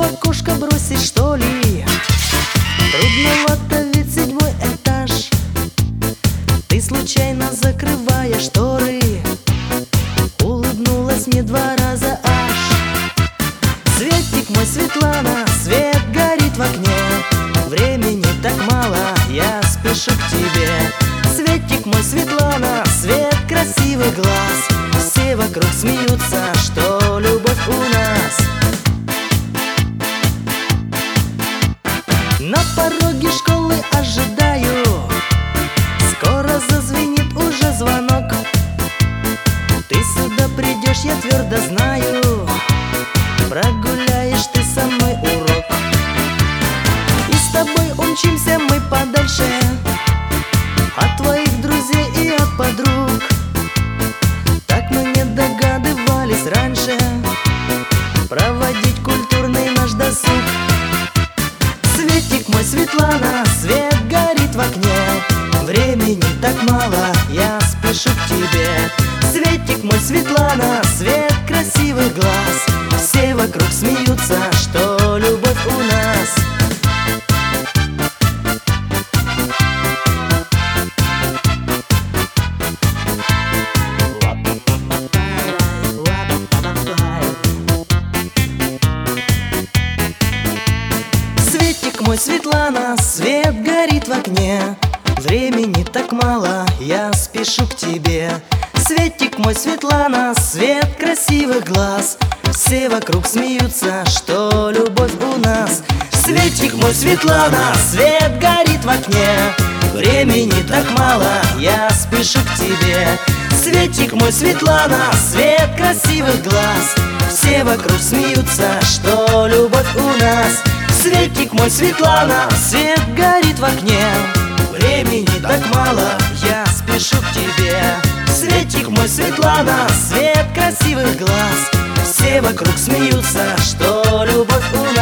окошко бросить, что ли? Трудновато, ведь 7-й этаж. Ты случайно, закрывая шторы, улыбнулась мне 2 раза аж. Светик мой, Светлана, свет горит в окне. Времени так мало, я спешу к тебе. Светик мой, Светлана, свет красивых глаз. Все вокруг смеются, что любовь у нас. На пороге школы ожидаю, скоро зазвенит уже звонок. Ты сюда придешь, я твердо знаю, прогуляешь ты со мной урок. И с тобой умчимся мы подальше от твоих друзей и от подруг. Так мы не догадывались раньше проводить культурный наш досуг. Светик мой, Светлана, свет горит в окне. Времени так мало, я спешу к тебе. Светик мой, Светлана, свет красивых глаз. Все вокруг смеются, что любовь у нас. Светик мой, Светлана, свет горит в окне. Времени так мало, я спешу к тебе. Светик мой, Светлана, свет красивых глаз. Все вокруг смеются, что любовь у нас. Светик мой, Светлана, свет горит в окне. Времени так мало, я спешу к тебе. Светик мой, Светлана, свет красивых глаз. Все вокруг смеются, что любовь у нас. Светик мой, Светлана, свет горит в окне. Времени так мало, я спешу к тебе. Светик мой, Светлана, свет красивых глаз. Все вокруг смеются, что любовь у нас.